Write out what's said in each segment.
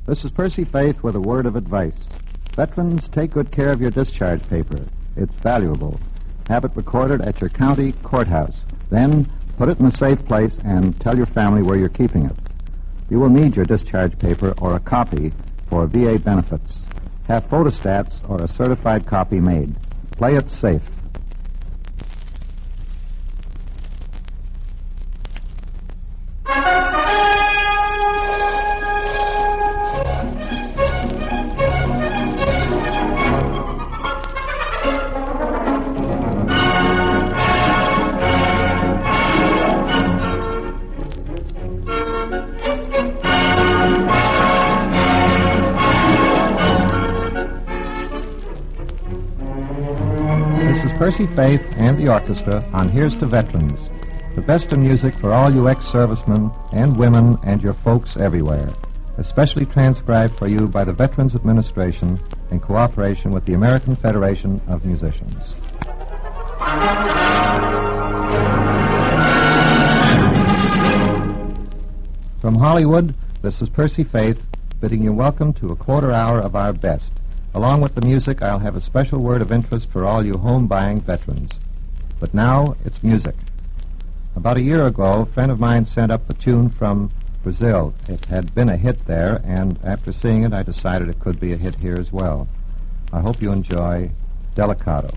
This is Percy Faith with a word of advice. Veterans, take good care of your discharge paper. It's valuable. Have it recorded at your county courthouse. Then put it in a safe place and tell your family where you're keeping it. You will need your discharge paper or a copy for VA benefits. Have photostats or a certified copy made. Play it safe. Percy Faith and the orchestra on Here's to Veterans, the best of music for all you ex-servicemen and women and your folks everywhere, especially transcribed for you by the Veterans Administration in cooperation with the American Federation of Musicians. From Hollywood, this is Percy Faith bidding you welcome to a quarter hour of our best. Along with the music, I'll have a special word of interest for all you home-buying veterans. But now, it's music. About a year ago, a friend of mine sent up a tune from Brazil. It had been a hit there, and after seeing it, I decided it could be a hit here as well. I hope you enjoy Delicado.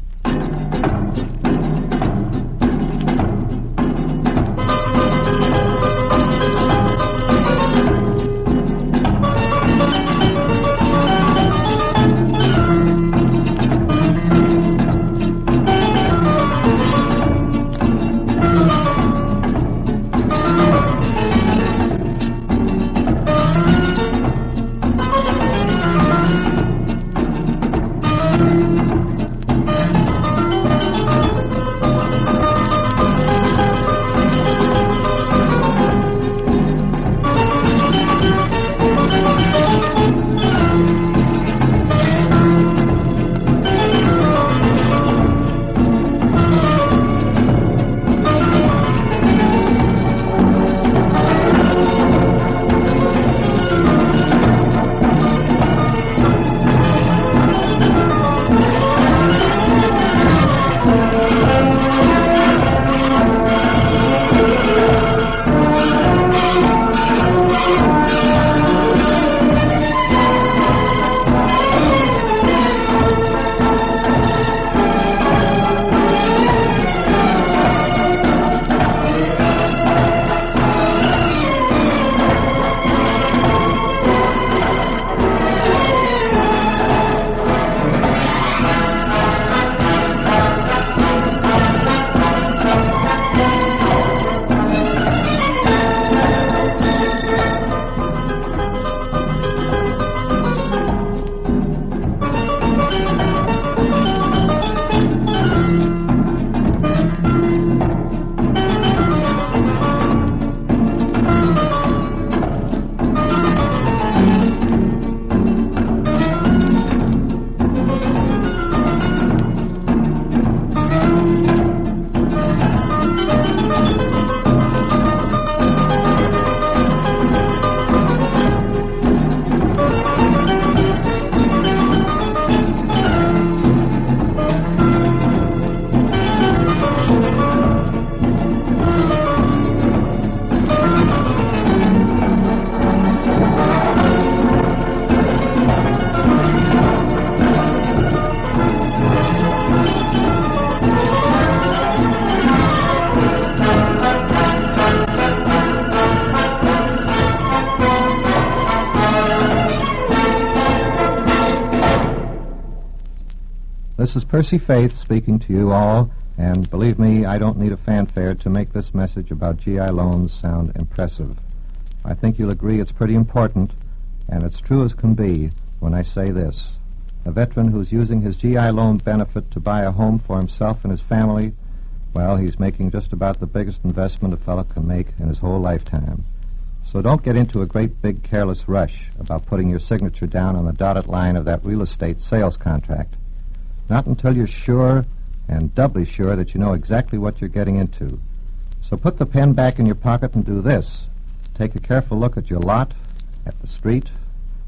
This is Percy Faith speaking to you all, and believe me, I don't need a fanfare to make this message about GI loans sound impressive. I think you'll agree it's pretty important, and it's true as can be when I say this. A veteran who's using his GI loan benefit to buy a home for himself and his family, well, he's making just about the biggest investment a fellow can make in his whole lifetime. So don't get into a great big careless rush about putting your signature down on the dotted line of that real estate sales contract. Not until you're sure and doubly sure that you know exactly what you're getting into. So put the pen back in your pocket and do this. Take a careful look at your lot, at the street,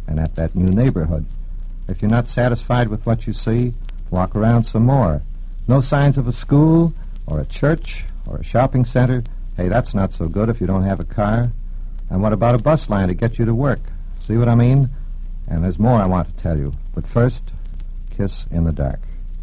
and at that new neighborhood. If you're not satisfied with what you see, walk around some more. No signs of a school or a church or a shopping center? Hey, that's not so good if you don't have a car. And what about a bus line to get you to work? See what I mean? And there's more I want to tell you. But first, Kiss in the Dark.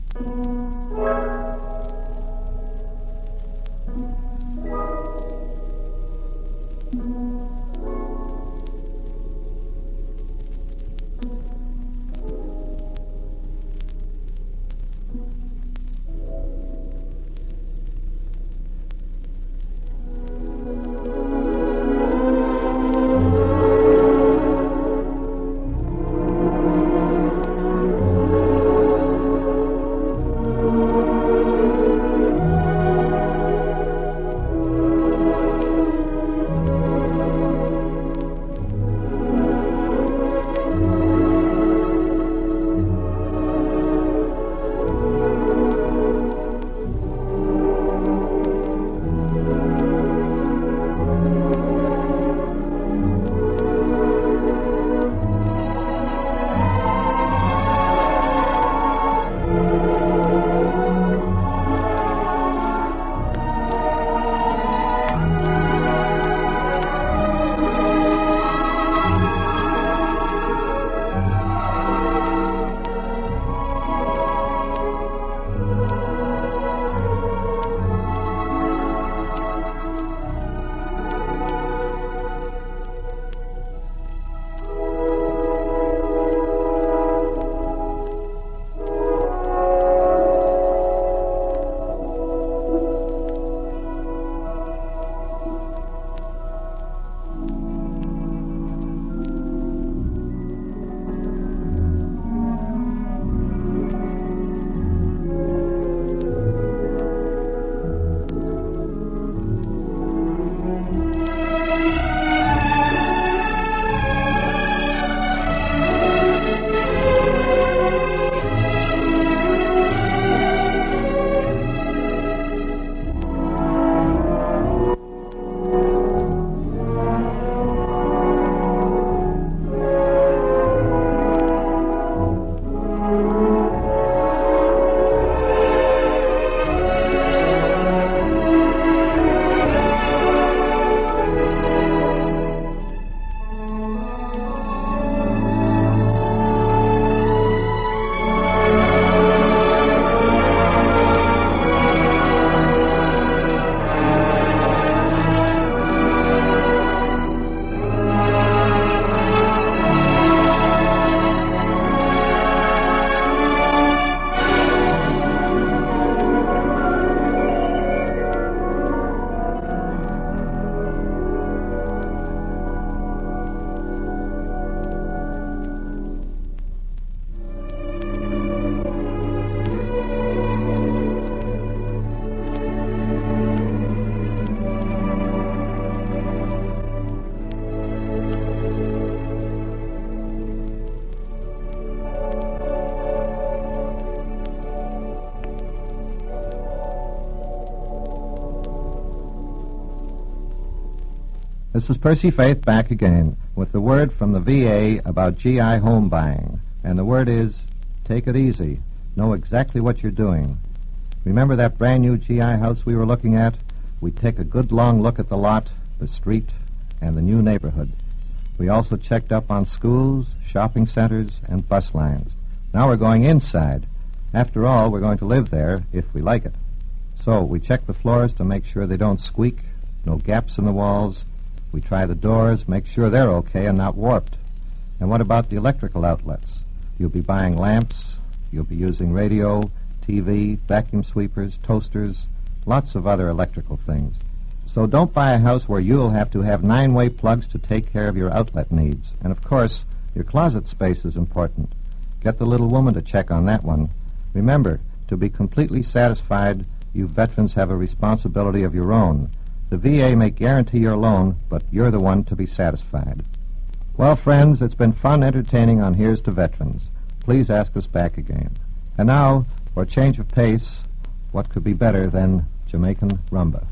This is Percy Faith back again with the word from the VA about GI home buying. And the word is, take it easy. Know exactly what you're doing. Remember that brand new GI house we were looking at? We take a good long look at the lot, the street, and the new neighborhood. We also checked up on schools, shopping centers, and bus lines. Now we're going inside. After all, we're going to live there if we like it. So we check the floors to make sure they don't squeak, no gaps in the walls. We try the doors, make sure they're okay and not warped. And what about the electrical outlets? You'll be buying lamps, you'll be using radio, TV, vacuum sweepers, toasters, lots of other electrical things. So don't buy a house where you'll have to have 9-way plugs to take care of your outlet needs. And, of course, your closet space is important. Get the little woman to check on that one. Remember, to be completely satisfied, you veterans have a responsibility of your own. The VA may guarantee your loan, but you're the one to be satisfied. Well, friends, it's been fun entertaining on Here's to Veterans. Please ask us back again. And now, for a change of pace, what could be better than Jamaican rumba?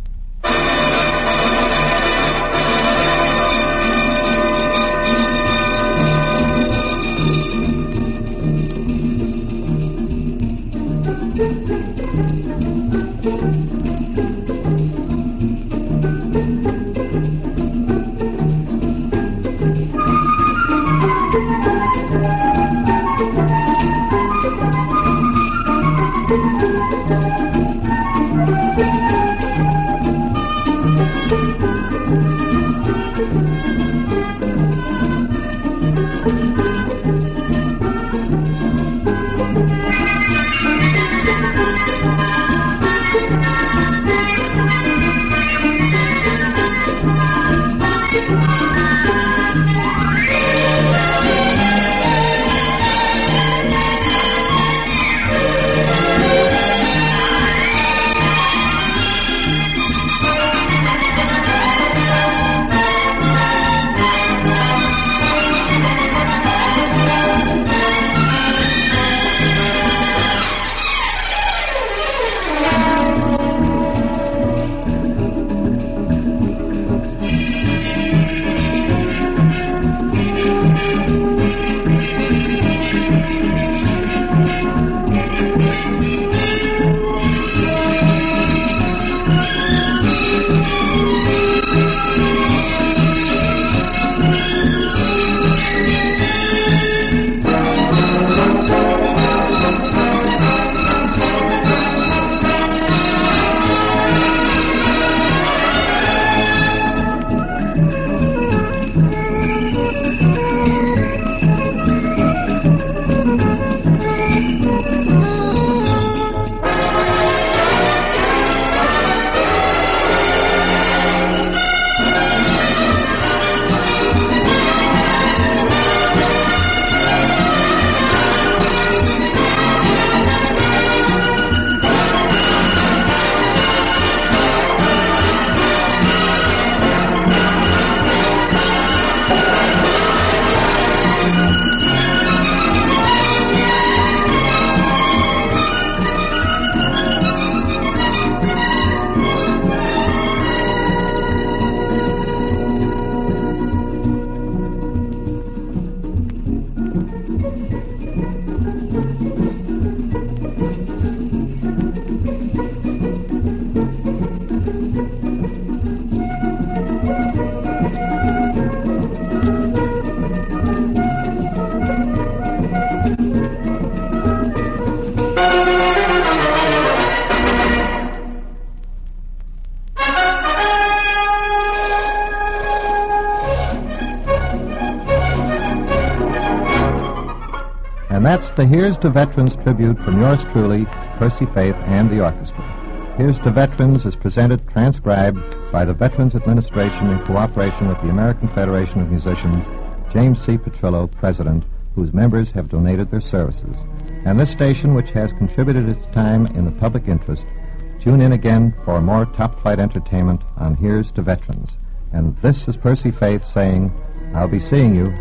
And that's the Here's to Veterans tribute from yours truly, Percy Faith, and the orchestra. Here's to Veterans is presented, transcribed by the Veterans Administration in cooperation with the American Federation of Musicians, James C. Petrillo, President, whose members have donated their services. And this station, which has contributed its time in the public interest, tune in again for more top-flight entertainment on Here's to Veterans. And this is Percy Faith saying, I'll be seeing you.